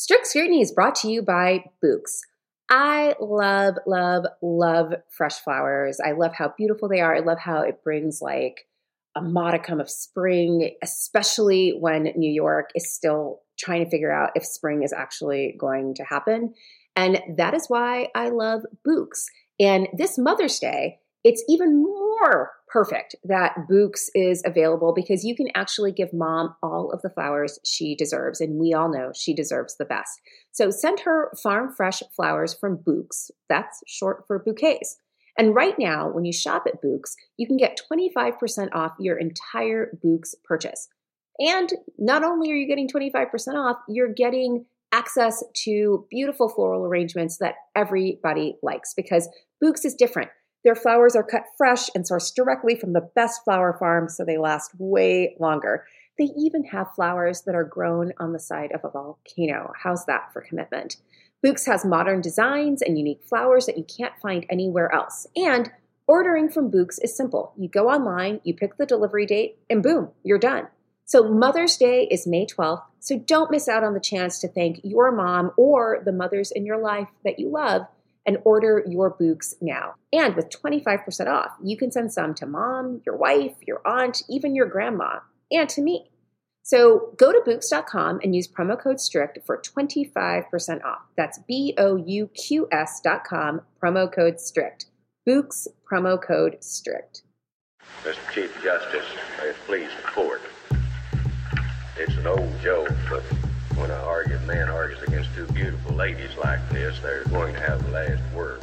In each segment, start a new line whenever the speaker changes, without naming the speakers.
Strict Scrutiny is brought to you by Bouqs. I love, love, love fresh flowers. I love how beautiful they are. I love how it brings like a modicum of spring, especially when New York is still trying to figure out if spring is actually going to happen. And that is why I love Bouqs. And this Mother's Day, it's even more perfect that Bouqs is available because you can actually give mom all of the flowers she deserves. And we all know she deserves the best. So send her farm fresh flowers from Bouqs. That's short for bouquets. And right now, when you shop at Bouqs, you can get 25% off your entire Bouqs purchase. And not only are you getting 25% off, you're getting access to beautiful floral arrangements that everybody likes because Bouqs is different. Their flowers are cut fresh and sourced directly from the best flower farms, so they last way longer. They even have flowers that are grown on the side of a volcano. How's that for commitment? Bouqs has modern designs and unique flowers that you can't find anywhere else. And ordering from Bouqs is simple. You go online, you pick the delivery date, and boom, you're done. So Mother's Day is May 12th, so don't miss out on the chance to thank your mom or the mothers in your life that you love and order your Bouqs now. And with 25% off, you can send some to mom, your wife, your aunt, even your grandma, and to me. So go to Bouqs.com and use promo code STRICT for 25% off. That's BOUQS.com, promo code STRICT. Bouqs, promo code STRICT.
Mr. Chief Justice, may it please the court. It's an old joke, but when a man argues against two beautiful ladies like this, they're going to have the last word.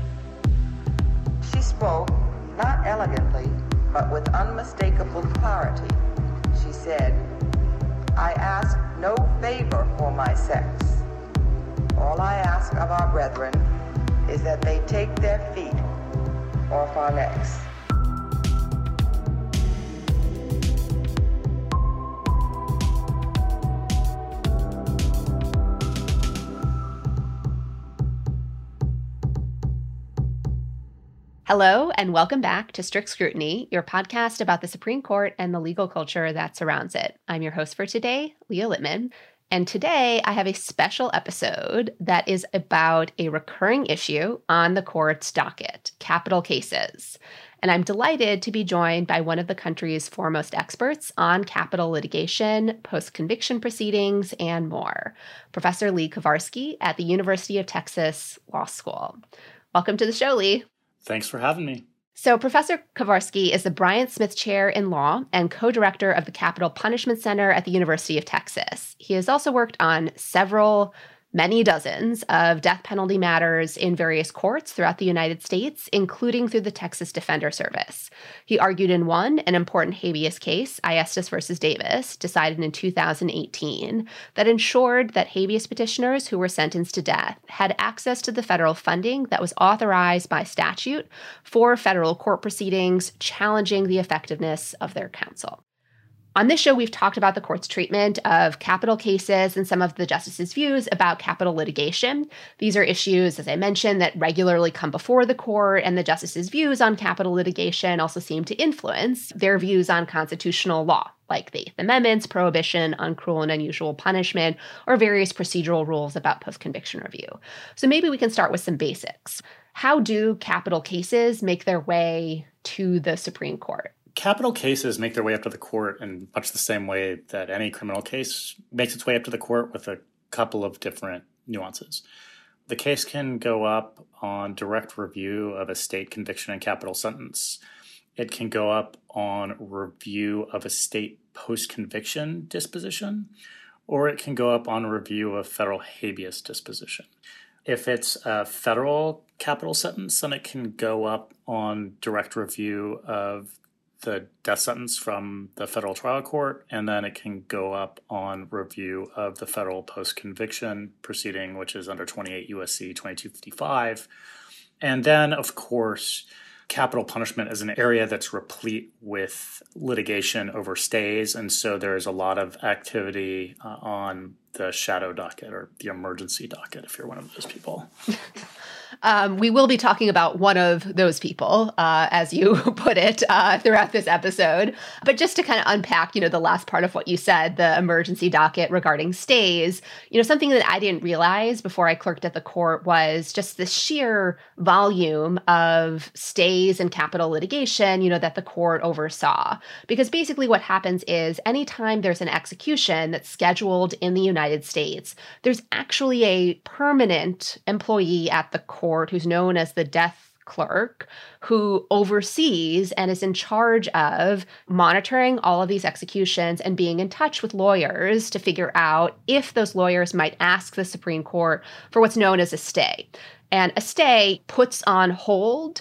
She spoke, not elegantly, but with unmistakable clarity. She said, "I ask no favor for my sex. All I ask of our brethren is that they take their feet off our necks."
Hello, and welcome back to Strict Scrutiny, your podcast about the Supreme Court and the legal culture that surrounds it. I'm your host for today, Leah Littman, and today I have a special episode that is about a recurring issue on the court's docket, capital cases. And I'm delighted to be joined by one of the country's foremost experts on capital litigation, post-conviction proceedings, and more, Professor Lee Kowarski at the University of Texas Law School. Welcome to the show, Lee.
Thanks for having me.
So Professor Kowarski is the Bryant Smith Chair in Law and co-director of the Capital Punishment Center at the University of Texas. He has also worked on many dozens of death penalty matters in various courts throughout the United States, including through the Texas Defender Service. He argued in an important habeas case, Ayestas versus Davis, decided in 2018, that ensured that habeas petitioners who were sentenced to death had access to the federal funding that was authorized by statute for federal court proceedings challenging the effectiveness of their counsel. On this show, we've talked about the court's treatment of capital cases and some of the justices' views about capital litigation. These are issues, as I mentioned, that regularly come before the court, and the justices' views on capital litigation also seem to influence their views on constitutional law, like the Eighth Amendment's prohibition on cruel and unusual punishment, or various procedural rules about post-conviction review. So maybe we can start with some basics. How do capital cases make their way to the Supreme Court?
Capital cases make their way up to the court in much the same way that any criminal case makes its way up to the court, with a couple of different nuances. The case can go up on direct review of a state conviction and capital sentence. It can go up on review of a state post-conviction disposition, or it can go up on review of federal habeas disposition. If it's a federal capital sentence, then it can go up on direct review of the death sentence from the federal trial court, and then it can go up on review of the federal post-conviction proceeding, which is under 28 U.S.C. 2255. And then, of course, capital punishment is an area that's replete with litigation over stays, and so there's a lot of activity on the shadow docket or the emergency docket, if you're one of those people.
We will be talking about one of those people, as you put it, throughout this episode. But just to kind of unpack, the last part of what you said, the emergency docket regarding stays, something that I didn't realize before I clerked at the court was just the sheer volume of stays and capital litigation, that the court oversaw. Because basically what happens is anytime there's an execution that's scheduled in the United States, there's actually a permanent employee at the court who's known as the death clerk who oversees and is in charge of monitoring all of these executions and being in touch with lawyers to figure out if those lawyers might ask the Supreme Court for what's known as a stay. And a stay puts on hold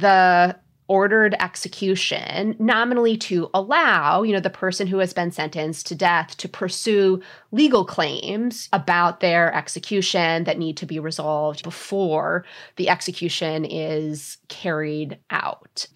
the ordered execution nominally to allow, the person who has been sentenced to death to pursue legal claims about their execution that need to be resolved before the execution is carried out.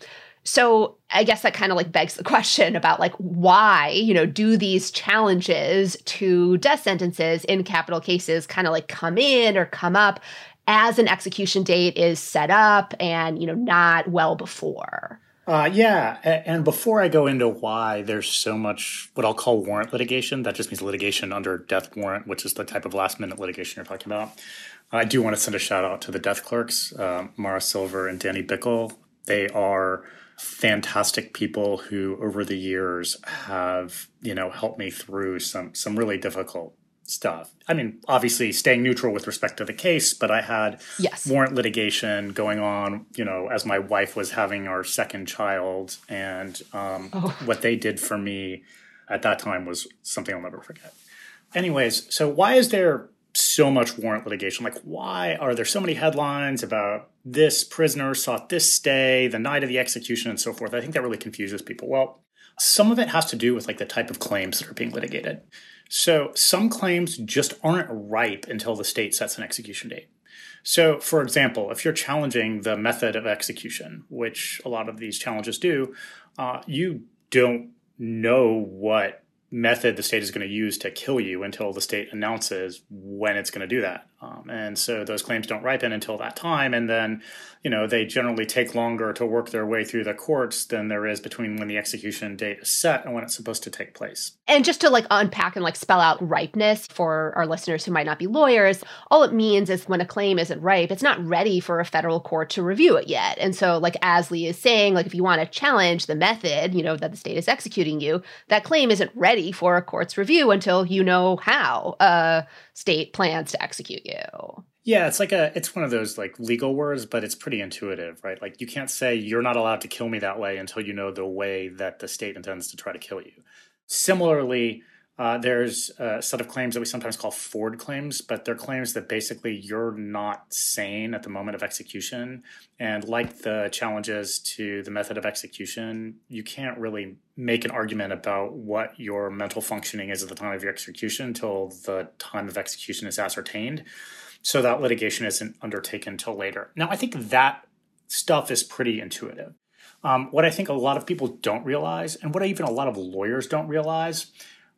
So I guess that kind of begs the question about why, do these challenges to death sentences in capital cases kind of come in or come up as an execution date is set up and, not well before?
Yeah. And before I go into why there's so much what I'll call warrant litigation, that just means litigation under death warrant, which is the type of last minute litigation you're talking about. I do want to send a shout out to the death clerks, Mara Silver and Danny Bickle. They are fantastic people who over the years have, helped me through some really difficult stuff. I mean, obviously staying neutral with respect to the case, but I had warrant litigation going on, as my wife was having our second child. And what they did for me at that time was something I'll never forget. Anyways, so why is there so much warrant litigation? Why are there so many headlines about this prisoner sought this stay the night of the execution and so forth? I think that really confuses people. Well, some of it has to do with the type of claims that are being litigated. So some claims just aren't ripe until the state sets an execution date. So, for example, if you're challenging the method of execution, which a lot of these challenges do, you don't know what method the state is going to use to kill you until the state announces when it's going to do that. And so those claims don't ripen until that time. And then, they generally take longer to work their way through the courts than there is between when the execution date is set and when it's supposed to take place.
And just to unpack and spell out ripeness for our listeners who might not be lawyers, all it means is when a claim isn't ripe, it's not ready for a federal court to review it yet. And so as Lee is saying, if you want to challenge the method, that the state is executing you, that claim isn't ready for a court's review until you know how a state plans to execute you.
Yeah, it's one of those legal words, but it's pretty intuitive, right? You can't say you're not allowed to kill me that way until you know the way that the state intends to try to kill you. Similarly, there's a set of claims that we sometimes call Ford claims, but they're claims that basically you're not sane at the moment of execution. And like the challenges to the method of execution, you can't really make an argument about what your mental functioning is at the time of your execution until the time of execution is ascertained. So that litigation isn't undertaken until later. Now, I think that stuff is pretty intuitive. What I think a lot of people don't realize, and what even a lot of lawyers don't realize,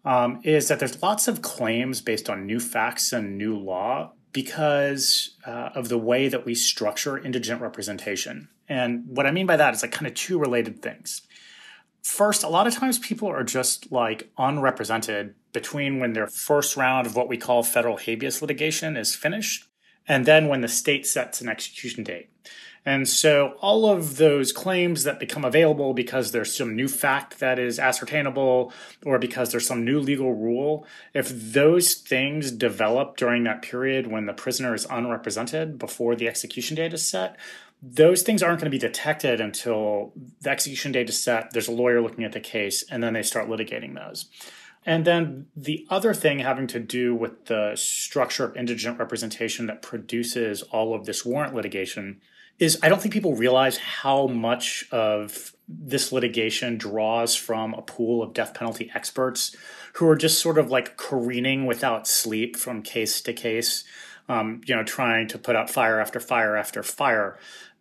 is that there's lots of claims based on new facts and new law because of the way that we structure indigent representation. And what I mean by that is kind of two related things. First, a lot of times people are just unrepresented between when their first round of what we call federal habeas litigation is finished and then when the state sets an execution date. And so all of those claims that become available because there's some new fact that is ascertainable or because there's some new legal rule, if those things develop during that period when the prisoner is unrepresented before the execution date is set, those things aren't going to be detected until the execution date is set, there's a lawyer looking at the case, and then they start litigating those. And then the other thing having to do with the structure of indigent representation that produces all of this warrant litigation is I don't think people realize how much of this litigation draws from a pool of death penalty experts who are just sort of careening without sleep from case to case, trying to put out fire after fire after fire.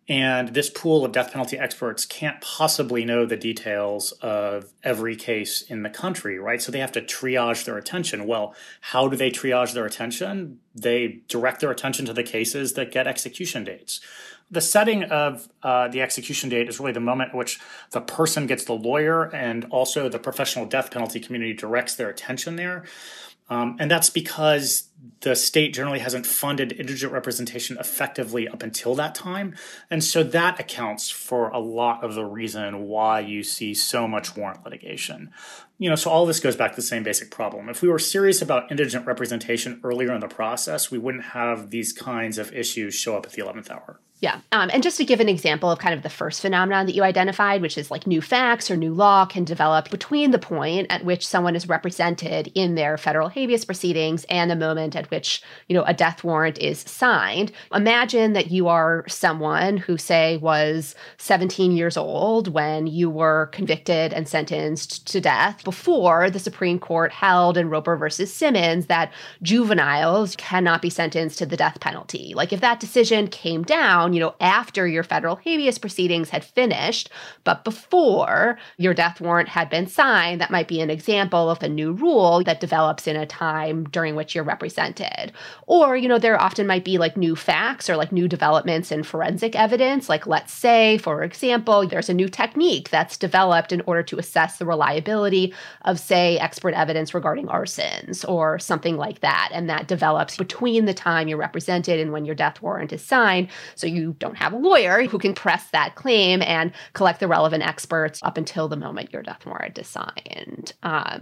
And this pool of death penalty experts can't possibly know the details of every case in the country, right? So they have to triage their attention. Well, how do they triage their attention? They direct their attention to the cases that get execution dates. The setting of the execution date is really the moment at which the person gets the lawyer, and also the professional death penalty community directs their attention there. And that's because the state generally hasn't funded indigent representation effectively up until that time. And so that accounts for a lot of the reason why you see so much warrant litigation. So all this goes back to the same basic problem. If we were serious about indigent representation earlier in the process, we wouldn't have these kinds of issues show up at the 11th hour.
Yeah. And just to give an example of kind of the first phenomenon that you identified, which is like new facts or new law can develop between the point at which someone is represented in their federal habeas proceedings and the moment at which, a death warrant is signed. Imagine that you are someone who, say, was 17 years old when you were convicted and sentenced to death before the Supreme Court held in Roper versus Simmons that juveniles cannot be sentenced to the death penalty. Like if that decision came down, after your federal habeas proceedings had finished, but before your death warrant had been signed, that might be an example of a new rule that develops in a time during which you're represented. Or, there often might be like new facts or like new developments in forensic evidence. Like let's say, for example, there's a new technique that's developed in order to assess the reliability of, say, expert evidence regarding arsons or something like that. And that develops between the time you're represented and when your death warrant is signed. So you don't have a lawyer who can press that claim and collect the relevant experts up until the moment your death warrant is signed.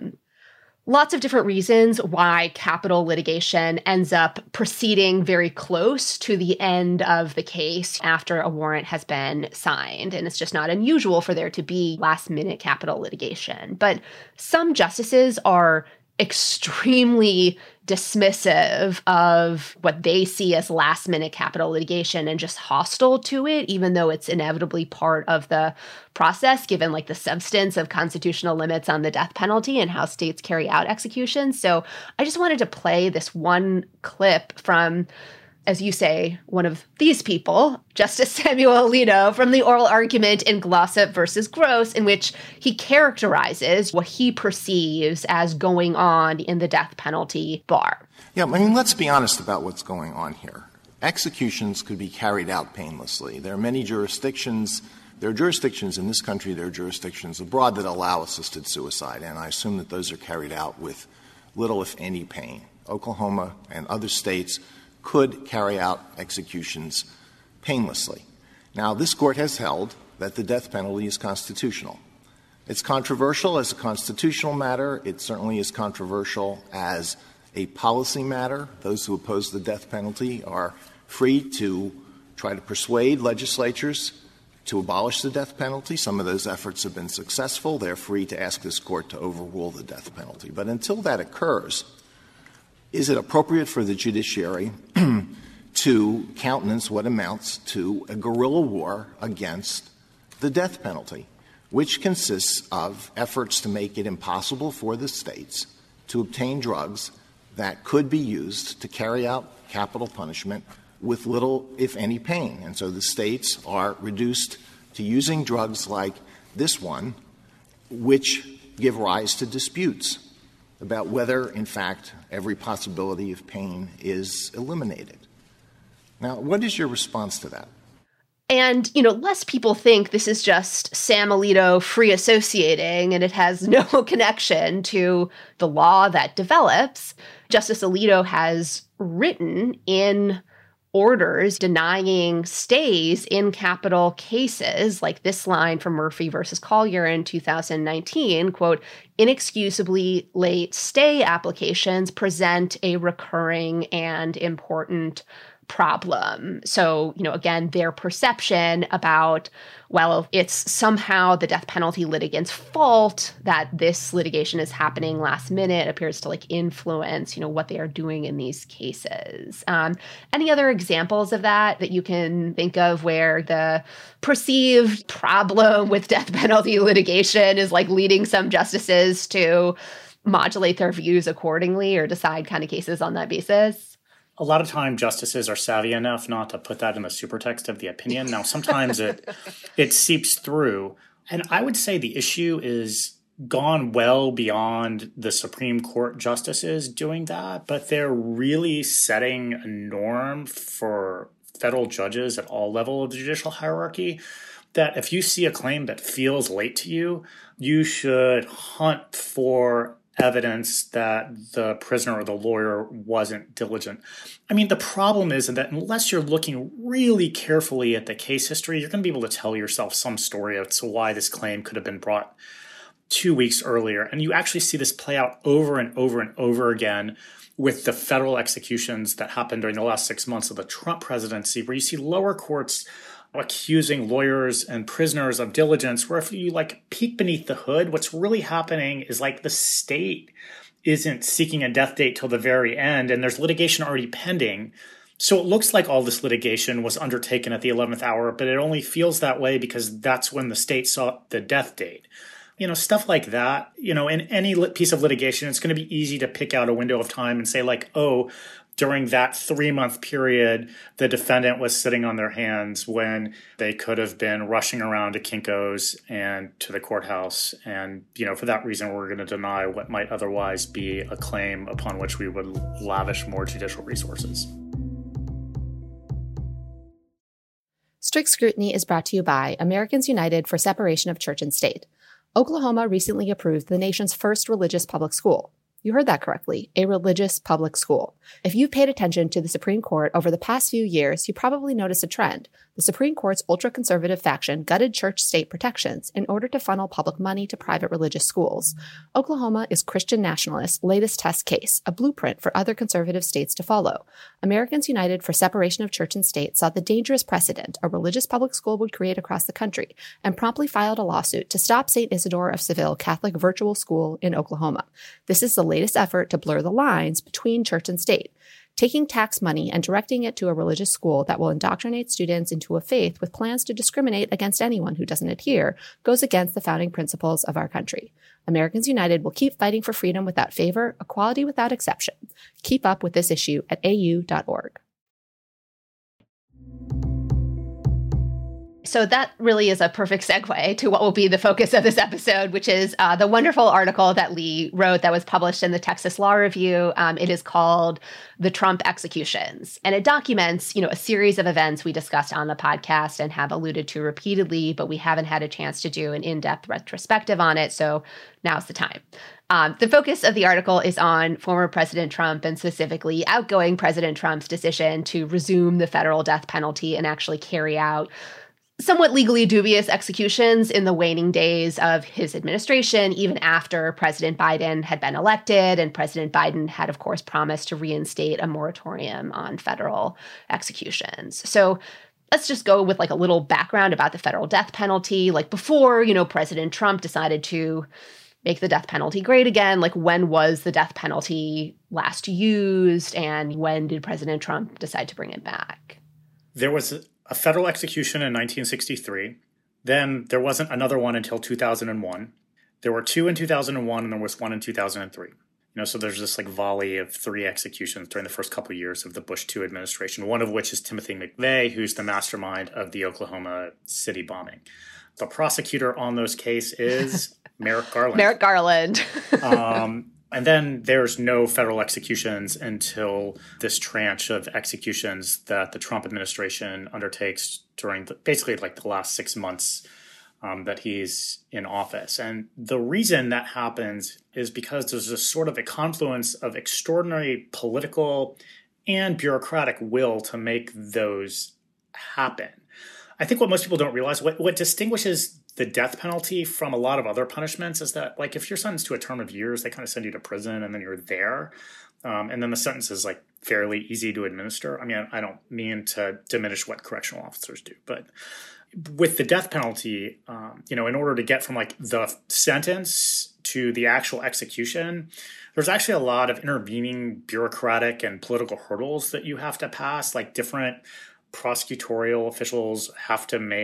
Lots of different reasons why capital litigation ends up proceeding very close to the end of the case after a warrant has been signed. And it's just not unusual for there to be last-minute capital litigation. But some justices are extremely dismissive of what they see as last-minute capital litigation and just hostile to it, even though it's inevitably part of the process, given like the substance of constitutional limits on the death penalty and how states carry out executions. So I just wanted to play this one clip from, as you say, one of these people, Justice Samuel Alito, from the oral argument in Glossop versus Gross, in which he characterizes what he perceives as going on in the death penalty bar.
Yeah, let's be honest about what's going on here. Executions could be carried out painlessly. There are many jurisdictions. There are jurisdictions in this country, there are jurisdictions abroad that allow assisted suicide, and I assume that those are carried out with little, if any, pain. Oklahoma and other states could carry out executions painlessly. Now, this Court has held that the death penalty is constitutional. It's controversial as a constitutional matter. It certainly is controversial as a policy matter. Those who oppose the death penalty are free to try to persuade legislatures to abolish the death penalty. Some of those efforts have been successful. They're free to ask this Court to overrule the death penalty. But until that occurs, is it appropriate for the judiciary to countenance what amounts to a guerrilla war against the death penalty, which consists of efforts to make it impossible for the states to obtain drugs that could be used to carry out capital punishment with little, if any, pain? And so the states are reduced to using drugs like this one, which give rise to disputes about whether, in fact, every possibility of pain is eliminated. Now, what is your response to that?
And, less people think this is just Sam Alito free associating and it has no connection to the law that develops. Justice Alito has written in orders denying stays in capital cases, like this line from Murphy versus Collier in 2019, quote, "Inexcusably late stay applications present a recurring and important problem." So, again, their perception about, well, it's somehow the death penalty litigant's fault that this litigation is happening last minute appears to influence, what they are doing in these cases. Any other examples of that you can think of where the perceived problem with death penalty litigation is leading some justices to modulate their views accordingly or decide kind of cases on that basis?
a lot of time justices are savvy enough not to put that in the supertext of the opinion. Now, sometimes it seeps through. And I would say the issue is gone well beyond the Supreme Court justices doing that, but they're really setting a norm for federal judges at all levels of the judicial hierarchy that if you see a claim that feels late to you, you should hunt for evidence that the prisoner or the lawyer wasn't diligent. I mean, the problem is that unless you're looking really carefully at the case history, you're going to be able to tell yourself some story as to why this claim could have been brought 2 weeks earlier. And you actually see this play out over and over and over again with the federal executions that happened during the last 6 months of the Trump presidency, where you see lower courts accusing lawyers and prisoners of diligence, where if you peek beneath the hood, what's really happening is the state isn't seeking a death date till the very end, and there's litigation already pending. So it looks like all this litigation was undertaken at the 11th hour, but it only feels that way because that's when the state sought the death date. Stuff like that, in any piece of litigation, it's going to be easy to pick out a window of time and say during that 3-month period, the defendant was sitting on their hands when they could have been rushing around to Kinko's and to the courthouse. And, for that reason, we're going to deny what might otherwise be a claim upon which we would lavish more judicial resources.
Strict Scrutiny is brought to you by Americans United for Separation of Church and State. Oklahoma recently approved the nation's first religious public school. You heard that correctly, a religious public school. If you've paid attention to the Supreme Court over the past few years, you probably noticed a trend. The Supreme Court's ultra-conservative faction gutted church-state protections in order to funnel public money to private religious schools. Oklahoma is Christian nationalists' latest test case, a blueprint for other conservative states to follow. Americans United for Separation of Church and State saw the dangerous precedent a religious public school would create across the country and promptly filed a lawsuit to stop St. Isidore of Seville Catholic Virtual School in Oklahoma. This is the latest effort to blur the lines between church and state, taking tax money and directing it to a religious school that will indoctrinate students into a faith with plans to discriminate against anyone who doesn't adhere goes against the founding principles of our country. Americans United will keep fighting for freedom without favor, equality without exception. Keep up with this issue at au.org. So that really is a perfect segue to what will be the focus of this episode, which is the wonderful article that Lee wrote that was published in the Texas Law Review. It is called The Trump Executions, and it documents, a series of events we discussed on the podcast and have alluded to repeatedly, but we haven't had a chance to do an in-depth retrospective on it. So now's the time. The focus of the article is on former President Trump and specifically outgoing President Trump's decision to resume the federal death penalty and actually carry out somewhat legally dubious executions in the waning days of his administration, even after President Biden had been elected. And President Biden had, of course, promised to reinstate a moratorium on federal executions. So let's just go with a little background about the federal death penalty. Before, President Trump decided to make the death penalty great again, when was the death penalty last used and when did President Trump decide to bring it back?
There was a federal execution in 1963. Then there wasn't another one until 2001. There were 2 in 2001, and there was 1 in 2003. So there's this volley of 3 executions during the first couple of years of the Bush II administration, one of which is Timothy McVeigh, who's the mastermind of the Oklahoma City bombing. The prosecutor on those cases is Merrick Garland.
Merrick Garland.
And then there's no federal executions until this tranche of executions that the Trump administration undertakes during basically the last 6 months that he's in office. And the reason that happens is because there's a sort of a confluence of extraordinary political and bureaucratic will to make those happen. I think what most people don't realize, what distinguishes the death penalty from a lot of other punishments is that, if you're sentenced to a term of years, they kind of send you to prison and then you're there. And then the sentence is, fairly easy to administer. I mean, I don't mean to diminish what correctional officers do, but with the death penalty, in order to get from, the sentence to the actual execution, there's actually a lot of intervening bureaucratic and political hurdles that you have to pass. Different prosecutorial officials have to make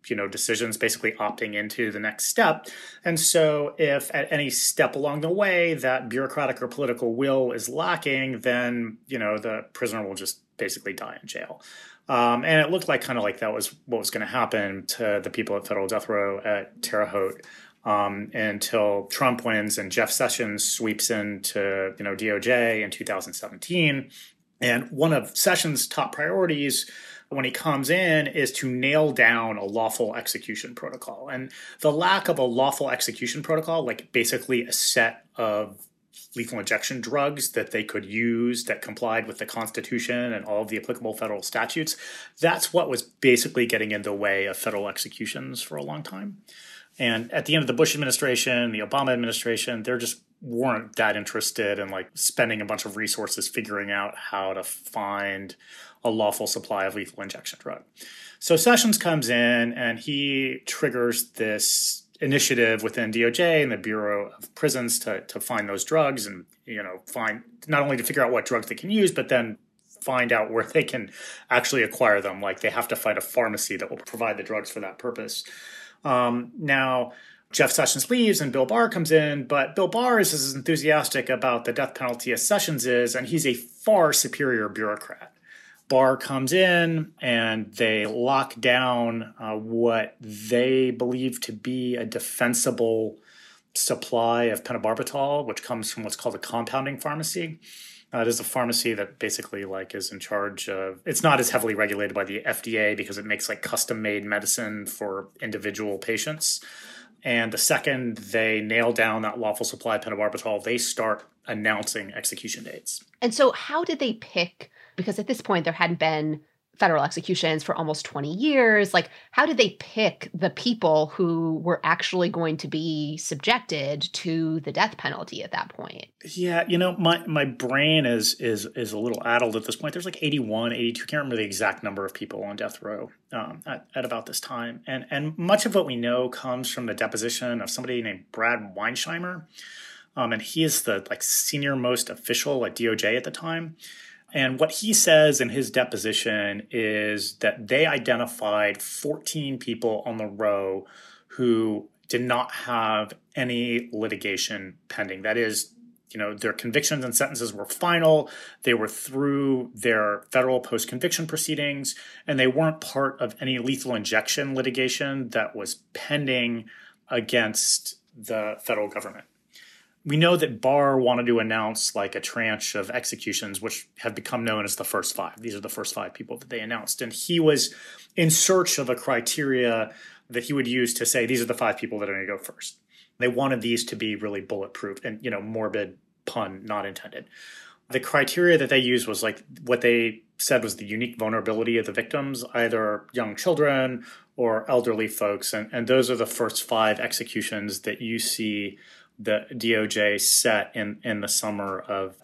decisions, basically opting into the next step. And so if at any step along the way that bureaucratic or political will is lacking, then, the prisoner will just basically die in jail. And it looked like that was what was going to happen to the people at federal death row at Terre Haute until Trump wins and Jeff Sessions sweeps into, DOJ in 2017. And one of Sessions' top priorities when he comes in is to nail down a lawful execution protocol. And the lack of a lawful execution protocol, like basically a set of lethal injection drugs that they could use that complied with the Constitution and all of the applicable federal statutes, that's what was basically getting in the way of federal executions for a long time. And at the end of the Bush administration, the Obama administration, they just weren't that interested in spending a bunch of resources figuring out how to find a lawful supply of lethal injection drug. So Sessions comes in and he triggers this initiative within DOJ and the Bureau of Prisons to find those drugs and, find not only to figure out what drugs they can use, but then find out where they can actually acquire them. Like they have to find a pharmacy that will provide the drugs for that purpose. Now, Jeff Sessions leaves and Bill Barr comes in, but Bill Barr is as enthusiastic about the death penalty as Sessions is, and he's a far superior bureaucrat. Barr comes in and they lock down what they believe to be a defensible supply of pentobarbital, which comes from what's called a compounding pharmacy. It is a pharmacy that basically is in charge of, it's not as heavily regulated by the FDA because it makes custom-made medicine for individual patients. And the second they nail down that lawful supply of pentobarbital, they start announcing execution dates.
And so how did they pick, because at this point there hadn't been federal executions for almost 20 years, how did they pick the people who were actually going to be subjected to the death penalty at that point?
Yeah, my brain is a little addled at this point. There's 81, 82, can't remember the exact number of people on death row at about this time. And much of what we know comes from the deposition of somebody named Brad Weinsheimer. And he is the senior most official at DOJ at the time. And what he says in his deposition is that they identified 14 people on the row who did not have any litigation pending. That is, their convictions and sentences were final. They were through their federal post-conviction proceedings, and they weren't part of any lethal injection litigation that was pending against the federal government. We know that Barr wanted to announce a tranche of executions, which have become known as the first five. These are the first five people that they announced. And he was in search of a criteria that he would use to say, these are the five people that are going to go first. They wanted these to be really bulletproof and, morbid pun not intended. The criteria that they used was what they said was the unique vulnerability of the victims, either young children or elderly folks. And those are the first five executions that you see the DOJ set in the summer of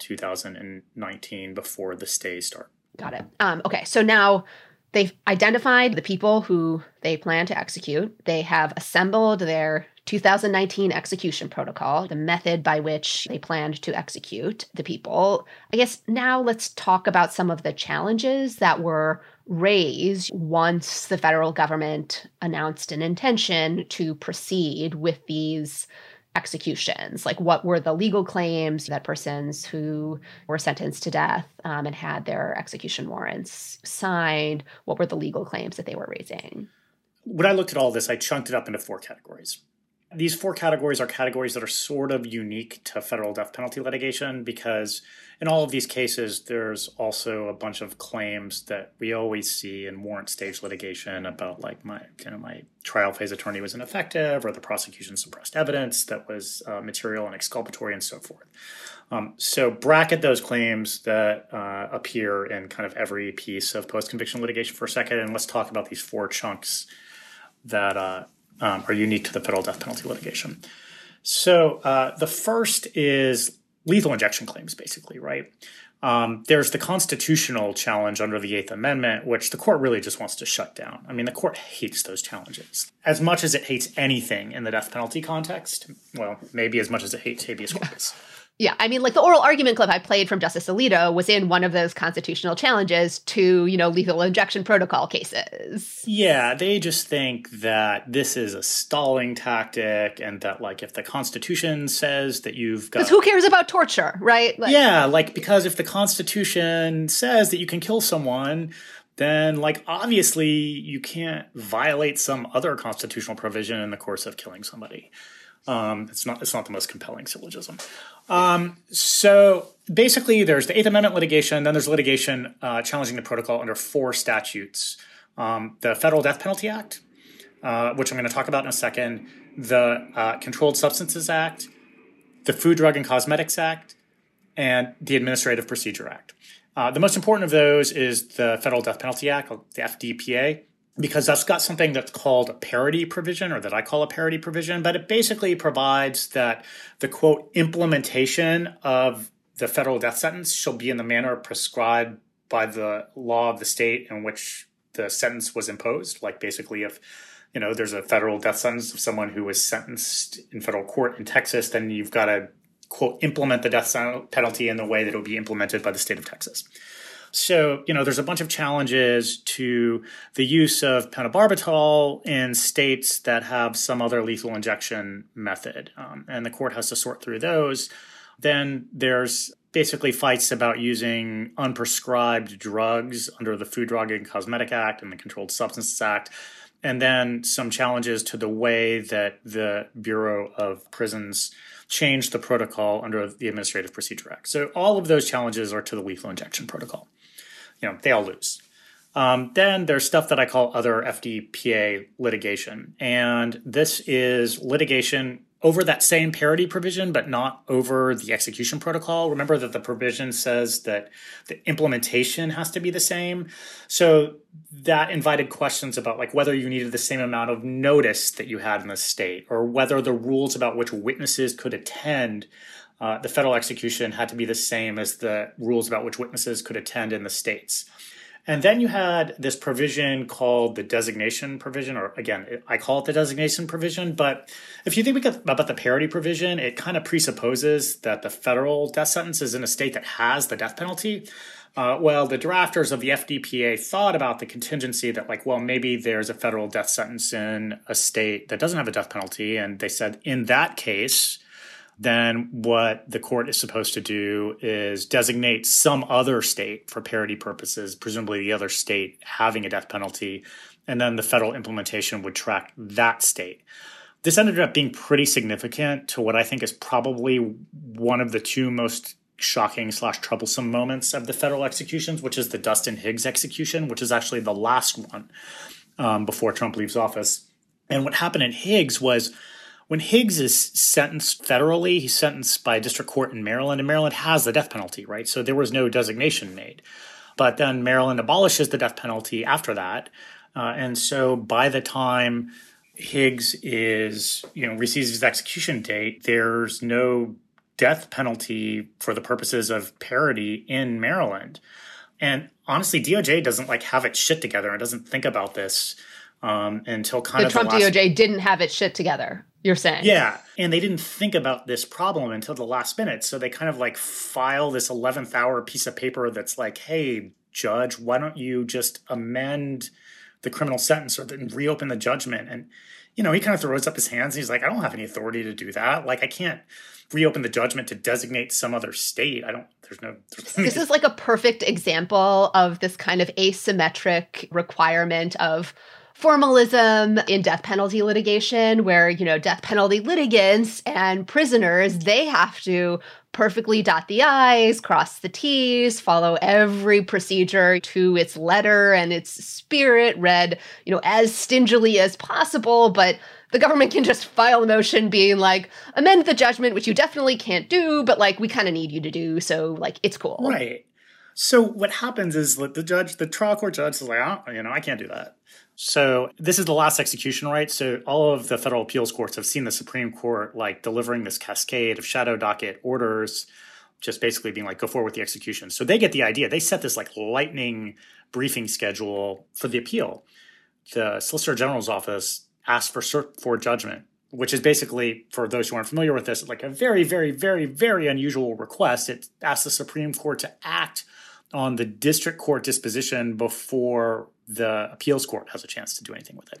2019 before the stays start.
Got it. Okay, so now they've identified the people who they plan to execute. They have assembled their 2019 execution protocol, the method by which they planned to execute the people. I guess now let's talk about some of the challenges that were raised once the federal government announced an intention to proceed with these executions. What were the legal claims that persons who were sentenced to death and had their execution warrants signed? What were the legal claims that they were raising?
When I looked at all this, I chunked it up into four categories. These four categories are categories that are sort of unique to federal death penalty litigation because in all of these cases, there's also a bunch of claims that we always see in warrant stage litigation about my trial phase attorney was ineffective or the prosecution suppressed evidence that was material and exculpatory and so forth. So bracket those claims that appear in kind of every piece of post-conviction litigation for a second, and let's talk about these four chunks that are unique to the federal death penalty litigation. So the first is lethal injection claims, basically, right? There's the constitutional challenge under the Eighth Amendment, which the court really just wants to shut down. I mean, the court hates those challenges. As much as it hates anything in the death penalty context, well, maybe as much as it hates habeas corpus.
Yeah, I mean, like the oral argument clip I played from Justice Alito was in one of those constitutional challenges to, lethal injection protocol cases.
Yeah, they just think that this is a stalling tactic and that, like, if the Constitution says that you've got...
Because who cares about torture, right?
Because if the Constitution says that you can kill someone, then, like, obviously you can't violate some other constitutional provision in the course of killing somebody. It's not the most compelling syllogism. So basically there's the Eighth Amendment litigation, then there's litigation challenging the protocol under 4 statutes. The Federal Death Penalty Act, which I'm going to talk about in a second, the Controlled Substances Act, the Food, Drug, and Cosmetics Act, and the Administrative Procedure Act. The most important of those is the Federal Death Penalty Act, the FDPA, because that's got something that's called a parity provision, or that I call a parity provision, but it basically provides that the, quote, implementation of the federal death sentence shall be in the manner prescribed by the law of the state in which the sentence was imposed. Like, basically, if, there's a federal death sentence of someone who was sentenced in federal court in Texas, then you've got to, quote, implement the death penalty in the way that it will be implemented by the state of Texas. So, there's a bunch of challenges to the use of pentobarbital in states that have some other lethal injection method. And the court has to sort through those. Then there's basically fights about using unprescribed drugs under the Food, Drug, and Cosmetic Act and the Controlled Substances Act. And then some challenges to the way that the Bureau of Prisons changed the protocol under the Administrative Procedure Act. So all of those challenges are to the lethal injection protocol. They all lose. Then there's stuff that I call other FDPA litigation. And this is litigation over that same parity provision, but not over the execution protocol. Remember that the provision says that the implementation has to be the same. So that invited questions about, like, whether you needed the same amount of notice that you had in the state, or whether the rules about which witnesses could attend the federal execution had to be the same as the rules about which witnesses could attend in the states. And then you had this provision called the designation provision, or again, I call it the designation provision. But if you think about the parity provision, it kind of presupposes that the federal death sentence is in a state that has the death penalty. Well, the drafters of the FDPA thought about the contingency that, like, well, maybe there's a federal death sentence in a state that doesn't have a death penalty. And they said, in that case, then what the court is supposed to do is designate some other state for parity purposes, presumably the other state having a death penalty, and then the federal implementation would track that state. This ended up being pretty significant to what I think is probably one of the 2 most shocking / troublesome moments of the federal executions, which is the Dustin Higgs execution, which is actually the last one before Trump leaves office. And what happened in Higgs was, when Higgs is sentenced federally, he's sentenced by a district court in Maryland, and Maryland has the death penalty, right? So there was no designation made. But then Maryland abolishes the death penalty after that. And so by the time Higgs receives his execution date, there's no death penalty for the purposes of parity in Maryland. And honestly, DOJ doesn't have its shit together and doesn't think about this until kind of
the Trump DOJ didn't have its shit together, you're saying?
Yeah. And they didn't think about this problem until the last minute. So they kind of file this 11th hour piece of paper that's like, hey, judge, why don't you just amend the criminal sentence or then reopen the judgment? And, he kind of throws up his hands and he's like, I don't have any authority to do that. I can't reopen the judgment to designate some other state. This is
a perfect example of this kind of asymmetric requirement of formalism in death penalty litigation, where, death penalty litigants and prisoners, they have to perfectly dot the I's, cross the T's, follow every procedure to its letter and its spirit, read, as stingily as possible. But the government can just file a motion being like, amend the judgment, which you definitely can't do, but we kind of need you to do. So it's cool.
Right. So what happens is the trial court judge is like, I can't do that. So this is the last execution, right? So all of the federal appeals courts have seen the Supreme Court delivering this cascade of shadow docket orders, just basically being go forward with the execution. So they get the idea. They set this lightning briefing schedule for the appeal. The Solicitor General's office asked for cert for judgment which is basically, for those who aren't familiar with this, like a very, very, very, very unusual request. It asks the Supreme Court to act on the district court disposition before the appeals court has a chance to do anything with it.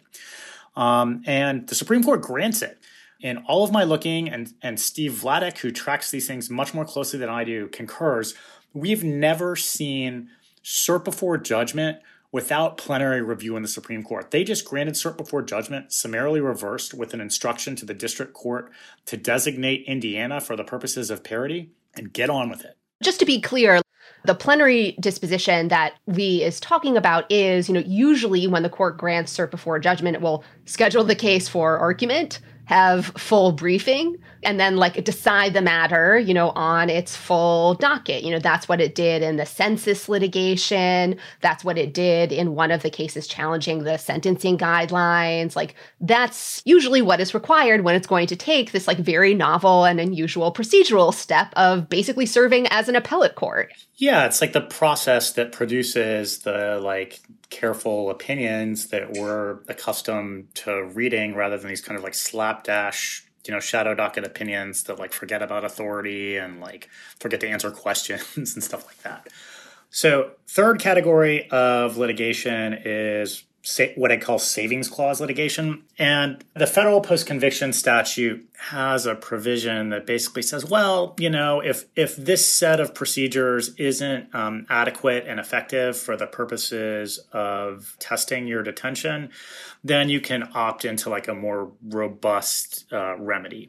And the Supreme Court grants it. In all of my looking, and Steve Vladeck, who tracks these things much more closely than I do, concurs, we've never seen cert before judgment without plenary review in the Supreme Court. They just granted cert before judgment, summarily reversed with an instruction to the district court to designate Indiana for the purposes of parity and get on with it.
Just to be clear, the plenary disposition that Lee is talking about is, usually when the court grants cert before judgment, it will schedule the case for argument, have full briefing, and then decide the matter, on its full docket. That's what it did in the census litigation. That's what it did in one of the cases challenging the sentencing guidelines. That's usually what is required when it's going to take this very novel and unusual procedural step of basically serving as an appellate court.
Yeah, it's the process that produces the careful opinions that we're accustomed to reading, rather than these kind of slapdash, shadow docket opinions that forget about authority and forget to answer questions and stuff like that. So third category of litigation is what I call savings clause litigation. And the federal post-conviction statute has a provision that basically says, well, if this set of procedures isn't adequate and effective for the purposes of testing your detention, then you can opt into a more robust remedy.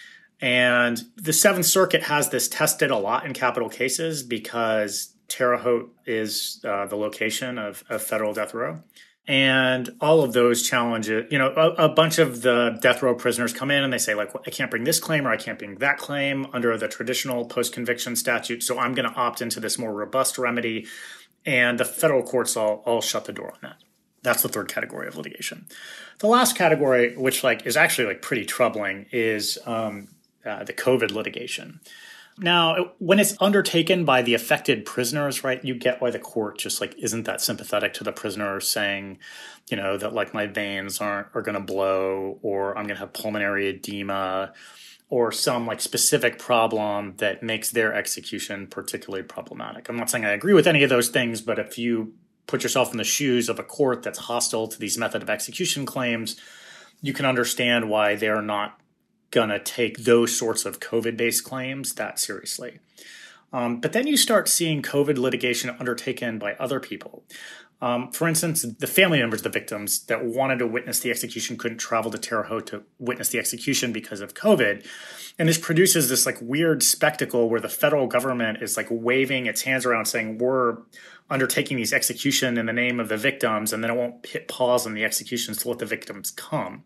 And the Seventh Circuit has this tested a lot in capital cases because Terre Haute is the location of federal death row. And all of those challenges, a bunch of the death row prisoners come in and they say, I can't bring this claim or I can't bring that claim under the traditional post-conviction statute, so I'm going to opt into this more robust remedy. And the federal courts all shut the door on that. That's the third category of litigation. The last category, which is actually pretty troubling, is the COVID litigation. Now, when it's undertaken by the affected prisoners, right, you get why the court just isn't that sympathetic to the prisoner saying, that my veins are going to blow, or I'm going to have pulmonary edema, or some specific problem that makes their execution particularly problematic. I'm not saying I agree with any of those things, but if you put yourself in the shoes of a court that's hostile to these method of execution claims, you can understand why they're not going to take those sorts of COVID-based claims that seriously. But then you start seeing COVID litigation undertaken by other people. For instance, the family members of the victims that wanted to witness the execution couldn't travel to Terre Haute to witness the execution because of COVID. And this produces this weird spectacle where the federal government is waving its hands around saying, we're undertaking these execution in the name of the victims, and then it won't hit pause on the executions to let the victims come.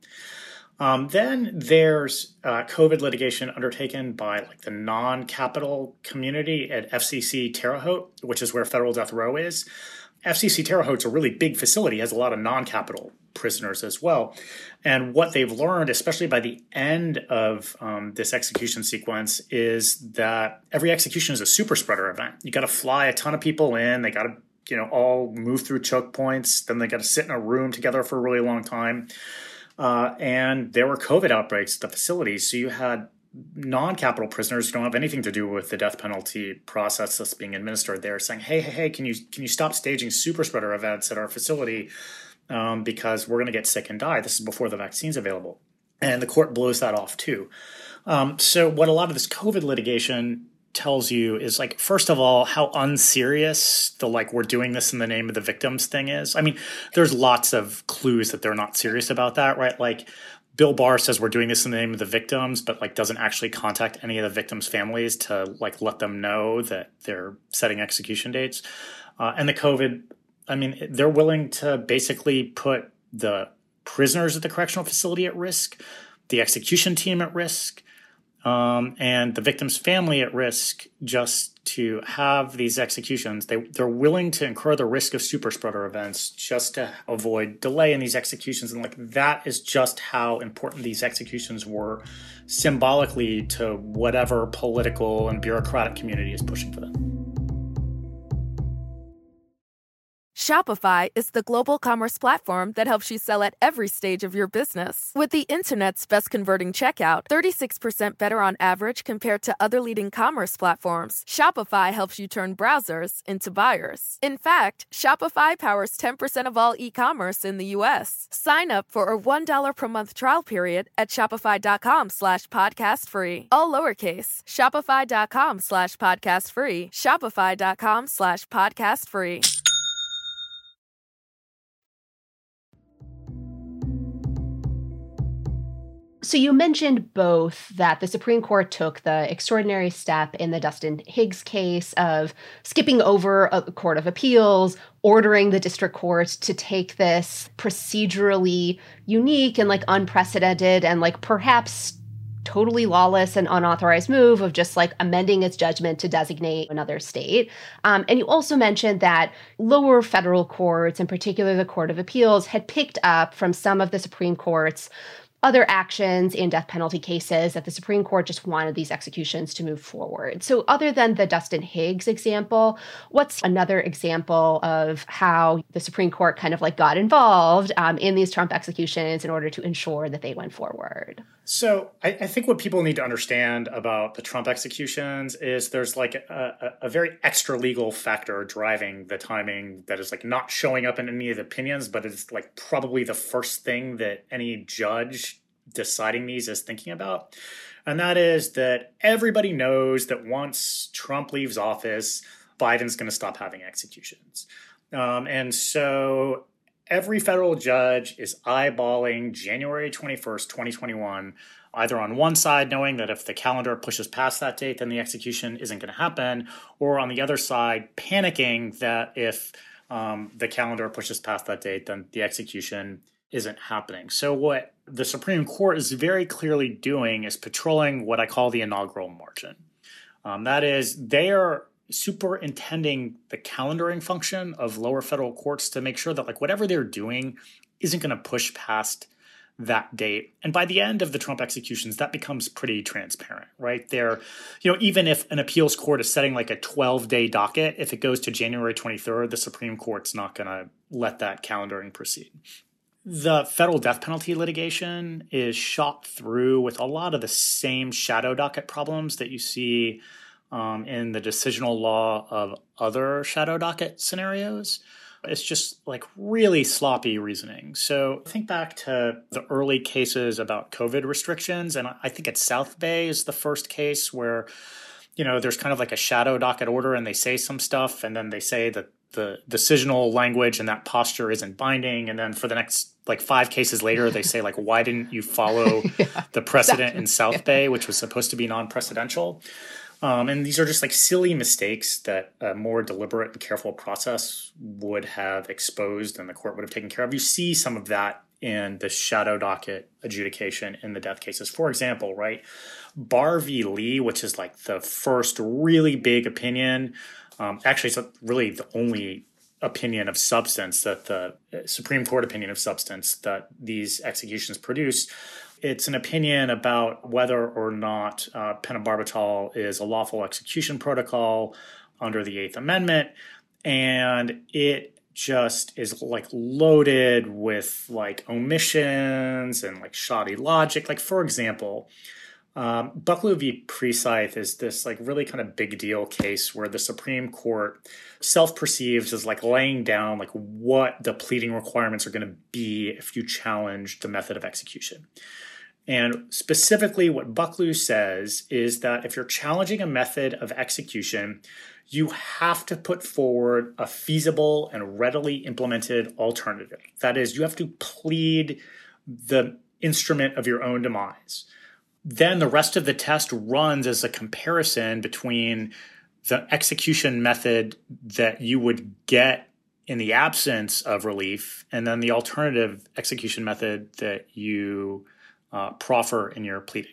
Then there's COVID litigation undertaken by the non-capital community at FCC Terre Haute, which is where federal death row is. FCC Terre Haute's a really big facility, has a lot of non-capital prisoners as well. And what they've learned, especially by the end of this execution sequence, is that every execution is a super spreader event. You got to fly a ton of people in. They got to, all move through choke points. Then they got to sit in a room together for a really long time. And there were COVID outbreaks at the facilities. So you had non-capital prisoners who don't have anything to do with the death penalty process that's being administered there saying, hey, can you stop staging super spreader events at our facility because we're going to get sick and die. This is before the vaccine's available. And the court blows that off too. So what a lot of this COVID litigation tells you is first of all, how unserious the we're doing this in the name of the victims thing is. I mean, there's lots of clues that they're not serious about that, right? Bill Barr says we're doing this in the name of the victims, but doesn't actually contact any of the victims' families to let them know that they're setting execution dates. And the COVID, I mean, they're willing to basically put the prisoners at the correctional facility at risk, the execution team at risk, and the victim's family at risk just to have these executions. They're willing to incur the risk of super spreader events just to avoid delay in these executions. And that is just how important these executions were symbolically to whatever political and bureaucratic community is pushing for them.
Shopify is the global commerce platform that helps you sell at every stage of your business. With the internet's best converting checkout, 36% better on average compared to other leading commerce platforms, Shopify helps you turn browsers into buyers. In fact, Shopify powers 10% of all e-commerce in the U.S. Sign up for a $1 per month trial period at shopify.com/podcastfree. All lowercase, shopify.com/podcastfree, shopify.com/podcastfree.
So you mentioned both that the Supreme Court took the extraordinary step in the Dustin Higgs case of skipping over a court of appeals, ordering the district court to take this procedurally unique and like unprecedented and like perhaps totally lawless and unauthorized move of just like amending its judgment to designate another state. And you also mentioned that lower federal courts, in particular the Court of Appeals, had picked up from some of the Supreme Court's other actions in death penalty cases that the Supreme Court just wanted these executions to move forward. So other than the Dustin Higgs example, what's another example of how the Supreme Court kind of like got involved in these Trump executions in order to ensure that they went forward?
So I think what people need to understand about the Trump executions is there's like a very extra legal factor driving the timing that is like not showing up in any of the opinions, but it's like probably the first thing that any judge deciding these is thinking about. And that is that everybody knows that once Trump leaves office, Biden's going to stop having executions. And so every federal judge is eyeballing January 21st, 2021, either on one side, knowing that if the calendar pushes past that date, then the execution isn't going to happen, or on the other side, panicking that if the calendar pushes past that date, then the execution isn't happening. So what the Supreme Court is very clearly doing is patrolling what I call the inaugural margin. That is, they are superintending the calendaring function of lower federal courts to make sure that like whatever they're doing isn't going to push past that date. And by the end of the Trump executions, that becomes pretty transparent, right? They're, even if an appeals court is setting like a 12-day docket, if it goes to January 23rd, the Supreme Court's not going to let that calendaring proceed. The federal death penalty litigation is shot through with a lot of the same shadow docket problems that you see in the decisional law of other shadow docket scenarios. It's just like really sloppy reasoning. So think back to the early cases about COVID restrictions, and I think it's South Bay is the first case where, there's kind of like a shadow docket order and they say some stuff and then they say that the decisional language and that posture isn't binding. And then for the next like 5 cases later, they say like, why didn't you follow the precedent in South Bay, which was supposed to be non-precedential? And these are just like silly mistakes that a more deliberate and careful process would have exposed and the court would have taken care of. You see some of that in the shadow docket adjudication in the death cases. For example, right, Barr v. Lee, which is like the first really big opinion. Actually, it's really the only opinion of substance that the Supreme Court opinion of substance that these executions produce. It's an opinion about whether or not pentobarbital is a lawful execution protocol under the Eighth Amendment. And it just is like loaded with like omissions and like shoddy logic. Like, for example, Bucklew v. Precythe is this like really kind of big deal case where the Supreme Court self-perceives as like laying down like what the pleading requirements are going to be if you challenge the method of execution. And specifically what Bucklew says is that if you're challenging a method of execution, you have to put forward a feasible and readily implemented alternative. That is, you have to plead the instrument of your own demise. Then the rest of the test runs as a comparison between the execution method that you would get in the absence of relief and then the alternative execution method that you proffer in your pleading.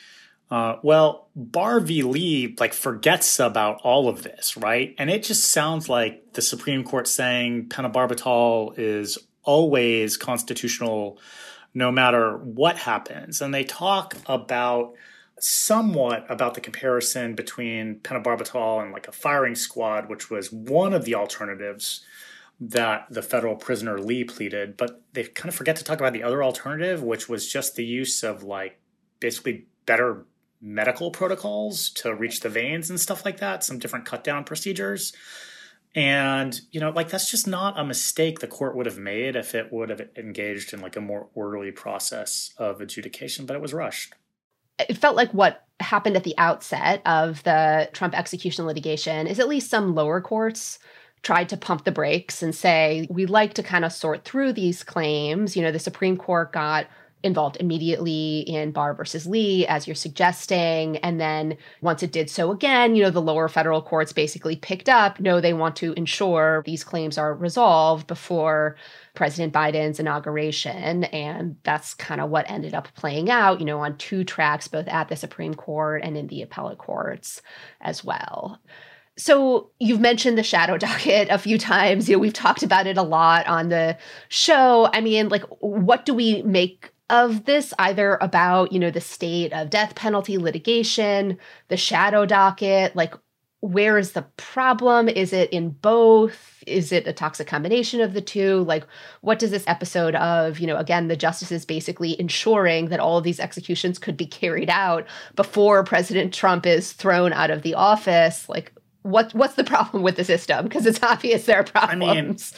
Well, Barr v. Lee like forgets about all of this, right? And it just sounds like the Supreme Court saying pentobarbital is always constitutional no matter what happens. And they talk about somewhat about the comparison between pentobarbital and like a firing squad, which was one of the alternatives that the federal prisoner Lee pleaded, but they kind of forget to talk about the other alternative, which was just the use of like basically better medical protocols to reach the veins and stuff like that, some different cut down procedures. And, like that's just not a mistake the court would have made if it would have engaged in like a more orderly process of adjudication, but it was rushed.
It felt like what happened at the outset of the Trump execution litigation is at least some lower courts tried to pump the brakes and say, we'd like to kind of sort through these claims. The Supreme Court got involved immediately in Barr versus Lee, as you're suggesting. And then once it did so again, the lower federal courts basically picked up, no, they want to ensure these claims are resolved before President Biden's inauguration. And that's kind of what ended up playing out, on two tracks, both at the Supreme Court and in the appellate courts as well. So you've mentioned the shadow docket a few times. We've talked about it a lot on the show. I mean, like, what do we make of this, either about, the state of death penalty litigation, the shadow docket? Like, where is the problem? Is it in both? Is it a toxic combination of the two? Like, what does this episode of, again, the justices basically ensuring that all of these executions could be carried out before President Trump is thrown out of the office? Like, what's the problem with the system? Because it's obvious there are problems.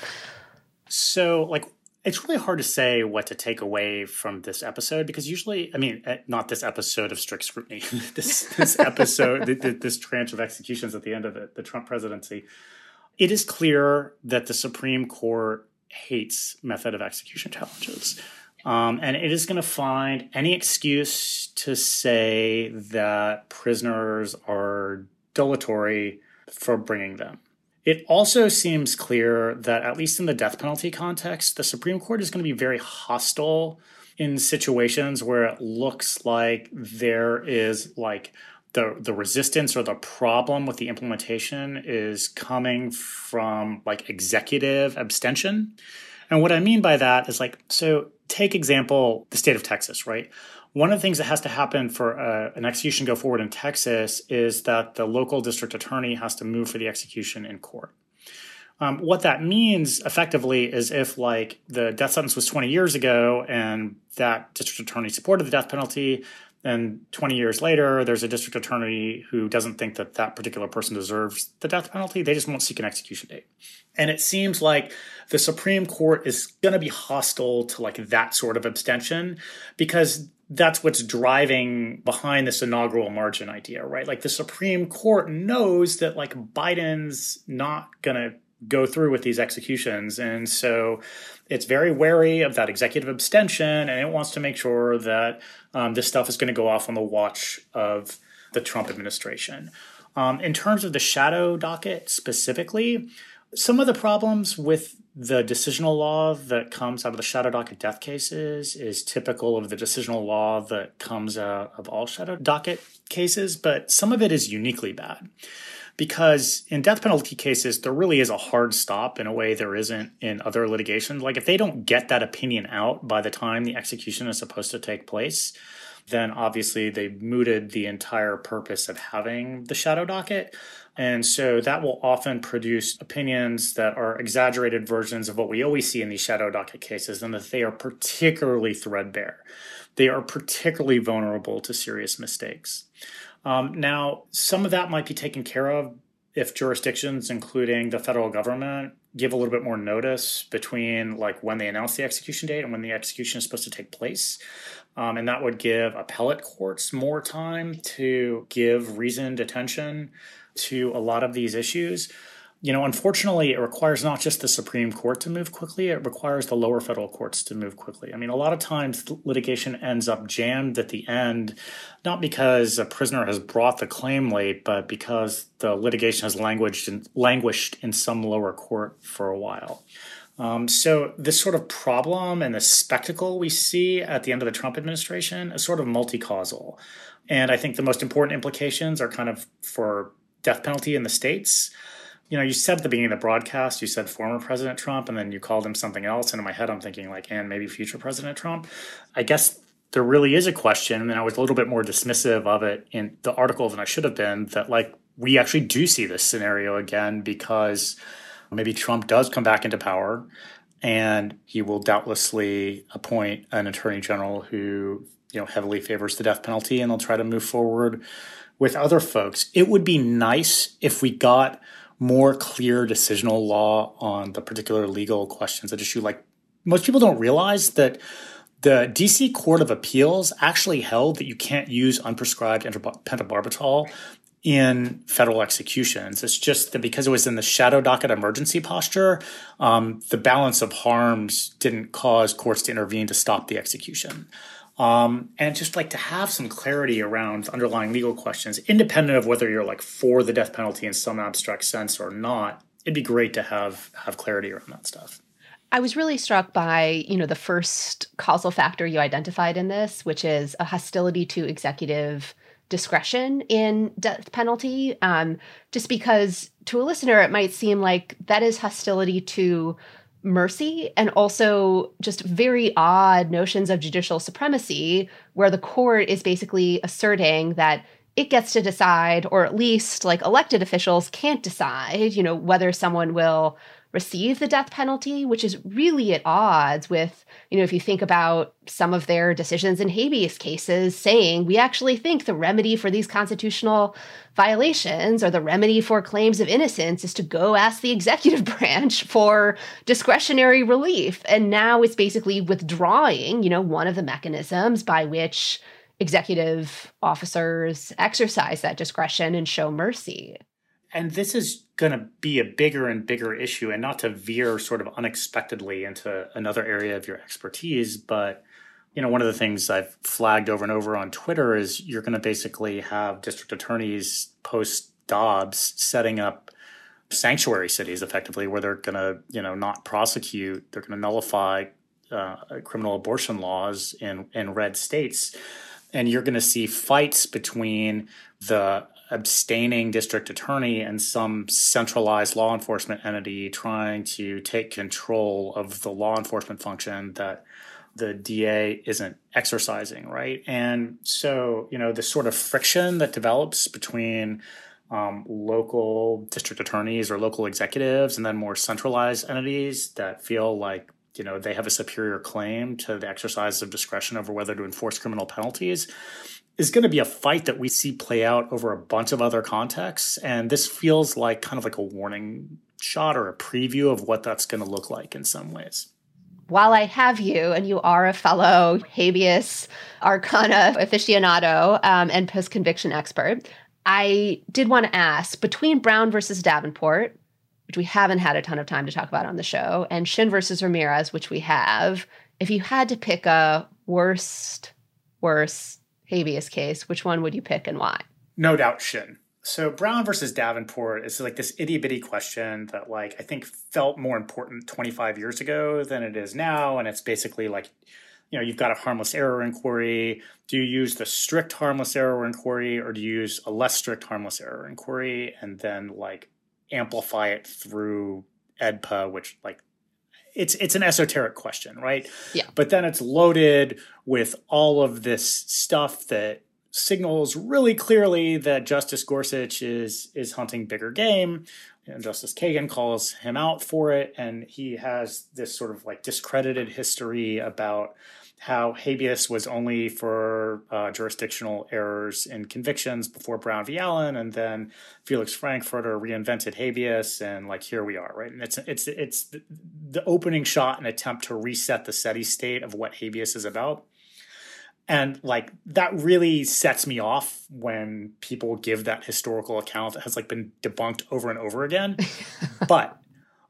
It's really hard to say what to take away from this episode, because usually, not this episode of strict scrutiny, this episode, this tranche of executions at the end of the Trump presidency, it is clear that the Supreme Court hates method of execution challenges. And it is going to find any excuse to say that prisoners are dilatory for bringing them. It also seems clear that, at least in the death penalty context, the Supreme Court is going to be very hostile in situations where it looks like there is like the resistance or the problem with the implementation is coming from like executive abstention. And what I mean by that is so take example, the state of Texas, right? One of the things that has to happen for an execution to go forward in Texas is that the local district attorney has to move for the execution in court. What that means effectively is if the death sentence was 20 years ago and that district attorney supported the death penalty, and 20 years later, there's a district attorney who doesn't think that that particular person deserves the death penalty, they just won't seek an execution date. And it seems like the Supreme Court is going to be hostile to that sort of abstention, because that's what's driving behind this inaugural margin idea, right? The Supreme Court knows that Biden's not going to go through with these executions. And so it's very wary of that executive abstention, and it wants to make sure that this stuff is going to go off on the watch of the Trump administration. In terms of the shadow docket specifically, some of the problems with the decisional law that comes out of the shadow docket death cases is typical of the decisional law that comes out of all shadow docket cases, but some of it is uniquely bad. Because in death penalty cases, there really is a hard stop in a way there isn't in other litigation. If they don't get that opinion out by the time the execution is supposed to take place, then obviously they mooted the entire purpose of having the shadow docket. And so that will often produce opinions that are exaggerated versions of what we always see in these shadow docket cases, and that they are particularly threadbare. They are particularly vulnerable to serious mistakes. Now, some of that might be taken care of if jurisdictions, including the federal government, give a little bit more notice between when they announce the execution date and when the execution is supposed to take place. And that would give appellate courts more time to give reasoned attention to a lot of these issues. Unfortunately, it requires not just the Supreme Court to move quickly, it requires the lower federal courts to move quickly. A lot of times litigation ends up jammed at the end, not because a prisoner has brought the claim late, but because the litigation has languished in some lower court for a while. So this sort of problem and the spectacle we see at the end of the Trump administration is sort of multi-causal. And I think the most important implications are kind of for death penalty in the states. You said at the beginning of the broadcast, you said former President Trump, and then you called him something else. And in my head, I'm thinking and maybe future President Trump. I guess there really is a question, and I was a little bit more dismissive of it in the article than I should have been, that we actually do see this scenario again, because Maybe Trump does come back into power, and he will doubtlessly appoint an attorney general who, heavily favors the death penalty, and they'll try to move forward with other folks. It would be nice if we got more clear decisional law on the particular legal questions at issue. Like, most people don't realize that the D.C. Court of Appeals actually held that you can't use unprescribed pentobarbital in federal executions. It's just that because it was in the shadow docket emergency posture, the balance of harms didn't cause courts to intervene to stop the execution. And just like to have some clarity around underlying legal questions, independent of whether you're like for the death penalty in some abstract sense or not, it'd be great to have clarity around that stuff.
I was really struck by, the first causal factor you identified in this, which is a hostility to executive discretion in death penalty. Just because to a listener, it might seem like that is hostility to mercy and also just very odd notions of judicial supremacy, where the court is basically asserting that it gets to decide, or at least like elected officials can't decide, whether someone will receive the death penalty, which is really at odds with, if you think about some of their decisions in habeas cases saying, we actually think the remedy for these constitutional violations or the remedy for claims of innocence is to go ask the executive branch for discretionary relief. And now it's basically withdrawing, one of the mechanisms by which executive officers exercise that discretion and show mercy.
And this is going to be a bigger and bigger issue, and not to veer sort of unexpectedly into another area of your expertise, but one of the things I've flagged over and over on Twitter is you're going to basically have district attorneys post Dobbs setting up sanctuary cities effectively, where they're going to, not prosecute, they're going to nullify criminal abortion laws in red states. And you're going to see fights between the abstaining district attorney and some centralized law enforcement entity trying to take control of the law enforcement function that the DA isn't exercising, right? And so, the sort of friction that develops between local district attorneys or local executives and then more centralized entities that feel like, they have a superior claim to the exercise of discretion over whether to enforce criminal penalties is going to be a fight that we see play out over a bunch of other contexts. And this feels like kind of like a warning shot or a preview of what that's going to look like in some ways.
While I have you, and you are a fellow habeas arcana aficionado and post-conviction expert, I did want to ask, between Brown versus Davenport, which we haven't had a ton of time to talk about on the show, and Shin versus Ramirez, which we have, if you had to pick a worse habeas case, which one would you pick and why?
No doubt Shin. So Brown versus Davenport is like this itty-bitty question that I think felt more important 25 years ago than it is now. And it's basically like, you've got a harmless error inquiry. Do you use the strict harmless error inquiry, or do you use a less strict harmless error inquiry and then amplify it through EDPA, which it's an esoteric question, right?
Yeah.
But then it's loaded with all of this stuff that signals really clearly that Justice Gorsuch is hunting bigger game. And Justice Kagan calls him out for it. And he has this sort of discredited history about how habeas was only for jurisdictional errors in convictions before Brown v. Allen, and then Felix Frankfurter reinvented habeas, and here we are, right? And it's the opening shot, an attempt to reset the steady state of what habeas is about. And that really sets me off when people give that historical account that has been debunked over and over again. but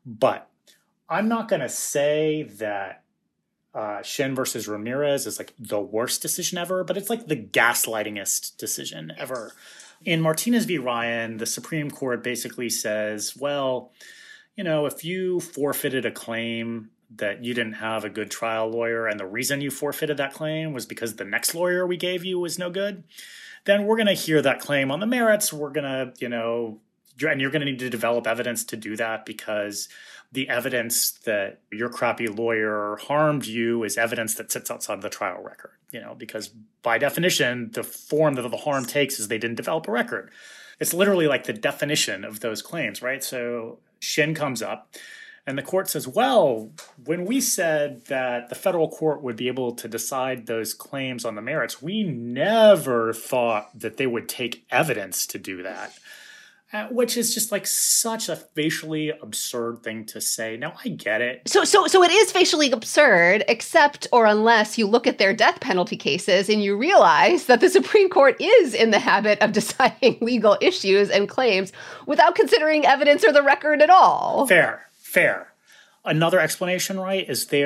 I'm not going to say that Shin versus Ramirez is the worst decision ever, but it's the gaslightingest decision ever. In Martinez v. Ryan, the Supreme Court basically says, well, if you forfeited a claim that you didn't have a good trial lawyer, and the reason you forfeited that claim was because the next lawyer we gave you was no good, then we're going to hear that claim on the merits. We're going to, and you're going to need to develop evidence to do that, because the evidence that your crappy lawyer harmed you is evidence that sits outside of the trial record, because by definition, the form that the harm takes is they didn't develop a record. It's literally the definition of those claims, right? So Shin comes up, and the court says, well, when we said that the federal court would be able to decide those claims on the merits, we never thought that they would take evidence to do that. Which is just like such a facially absurd thing to say. Now, I get it.
So it is facially absurd, except or unless you look at their death penalty cases and you realize that the Supreme Court is in the habit of deciding legal issues and claims without considering evidence or the record at all.
Fair. Another explanation, right, is they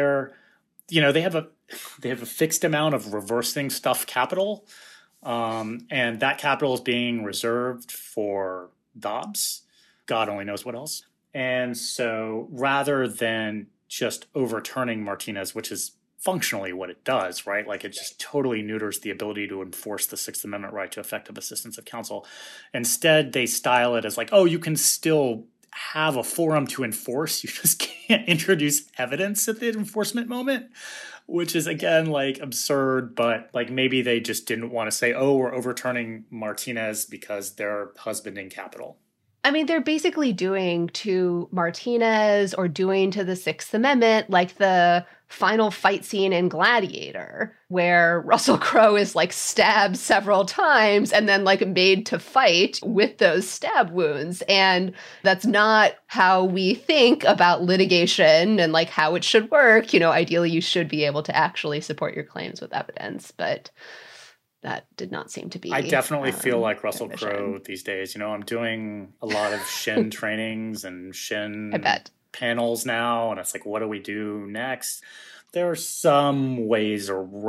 have a fixed amount of reversing stuff capital, and that capital is being reserved for Dobbs, God only knows what else. And so rather than just overturning Martinez, which is functionally what it does, right? Like it just totally neuters the ability to enforce the Sixth Amendment right to effective assistance of counsel. Instead, they style it as like, oh, you can still have a forum to enforce. You just can't introduce evidence at the enforcement moment, which is, again, like absurd. But like maybe they just didn't want to say, oh, we're overturning Martinez because they're husbanding capital.
I mean, they're basically doing to Martinez or doing to the Sixth Amendment like the final fight scene in Gladiator, where Russell Crowe is like stabbed several times and then like made to fight with those stab wounds. And that's not how we think about litigation and like how it should work. You know, ideally, you should be able to actually support your claims with evidence, but that did not seem to be.
I definitely feel like Russell Crowe these days. You know, I'm doing a lot of Shin trainings and Shin panels now, and it's like, what do we do next? There are some ways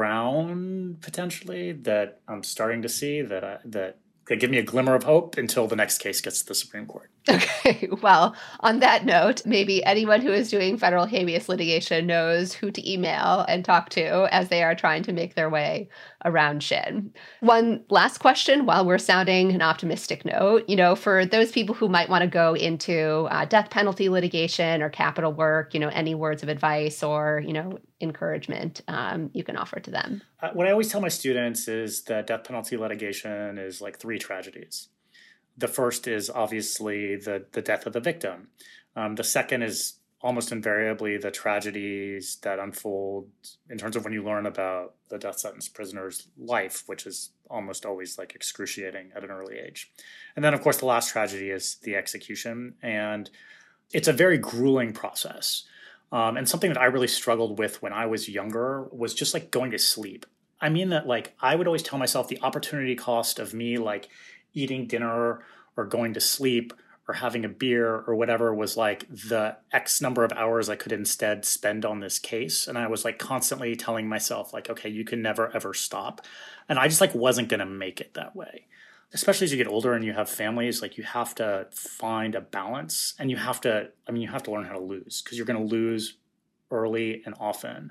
around potentially that I'm starting to see that could give me a glimmer of hope until the next case gets to the Supreme Court.
Okay, well, on that note, maybe anyone who is doing federal habeas litigation knows who to email and talk to as they are trying to make their way around Shin. One last question while we're sounding an optimistic note, you know, for those people who might want to go into death penalty litigation or capital work, you know, any words of advice or, you know, encouragement you can offer to them?
What I always tell my students is that death penalty litigation is like three tragedies. The first is obviously the death of the victim. The second is almost invariably the tragedies that unfold in terms of when you learn about the death sentence prisoner's life, which is almost always like excruciating at an early age. And then, of course, the last tragedy is the execution. And it's a very grueling process. And something that I really struggled with when I was younger was just like going to sleep. I mean that like I would always tell myself the opportunity cost of me like eating dinner or going to sleep or having a beer or whatever was like the X number of hours I could instead spend on this case. And I was like constantly telling myself like, okay, you can never, ever stop. And I just like wasn't going to make it that way. Especially as you get older and you have families, like you have to find a balance and you have to learn how to lose because you're going to lose early and often.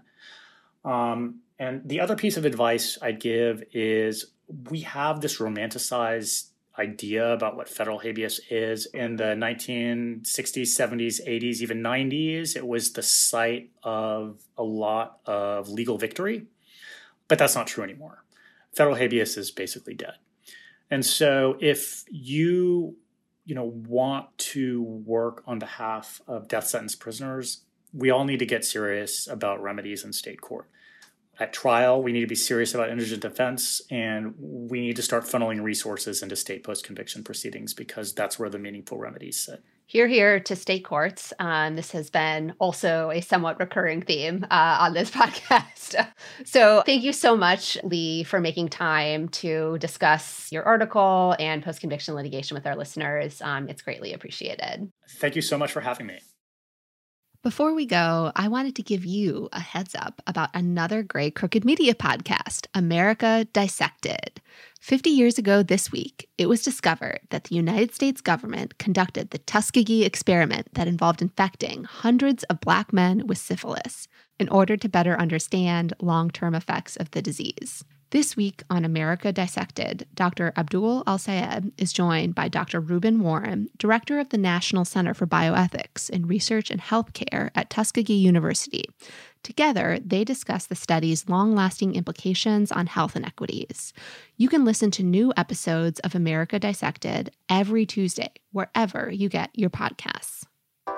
And the other piece of advice I'd give is we have this romanticized idea about what federal habeas is. In the 1960s, 70s, 80s, even 90s, it was the site of a lot of legal victory. But that's not true anymore. Federal habeas is basically dead. And so if you want to work on behalf of death sentence prisoners, we all need to get serious about remedies in state court. At trial, we need to be serious about indigent defense, and we need to start funneling resources into state post-conviction proceedings because that's where the meaningful remedies sit.
Hear to state courts. This has been also a somewhat recurring theme on this podcast. So thank you so much, Lee, for making time to discuss your article and post-conviction litigation with our listeners. It's greatly appreciated.
Thank you so much for having me.
Before we go, I wanted to give you a heads up about another great Crooked Media podcast, America Dissected. 50 years ago this week, it was discovered that the United States government conducted the Tuskegee experiment that involved infecting hundreds of Black men with syphilis in order to better understand long-term effects of the disease. This week on America Dissected, Dr. Abdul Al-Sayed is joined by Dr. Reuben Warren, director of the National Center for Bioethics in Research and Healthcare at Tuskegee University. Together, they discuss the study's long-lasting implications on health inequities. You can listen to new episodes of America Dissected every Tuesday, wherever you get your podcasts.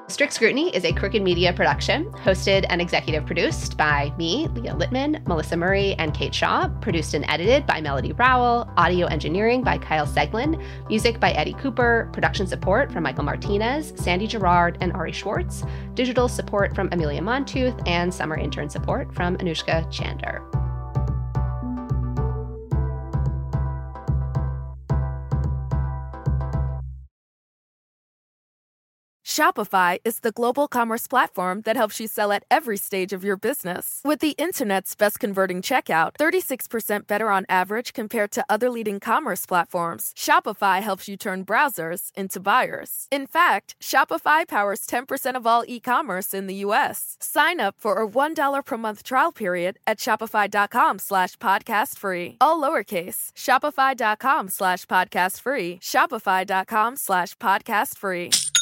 Strict Scrutiny is a Crooked Media production, hosted and executive produced by me, Leah Littman, Melissa Murray, and Kate Shaw, produced and edited by Melody Rowell, audio engineering by Kyle Seglin, music by Eddie Cooper, production support from Michael Martinez, Sandy Girard, and Ari Schwartz, digital support from Amelia Montooth, and summer intern support from Anushka Chander.
Shopify is the global commerce platform that helps you sell at every stage of your business. With the internet's best converting checkout, 36% better on average compared to other leading commerce platforms, Shopify helps you turn browsers into buyers. In fact, Shopify powers 10% of all e-commerce in the U.S. Sign up for a $1 per month trial period at shopify.com/podcastfree. All lowercase, shopify.com/podcastfree, shopify.com/podcastfree.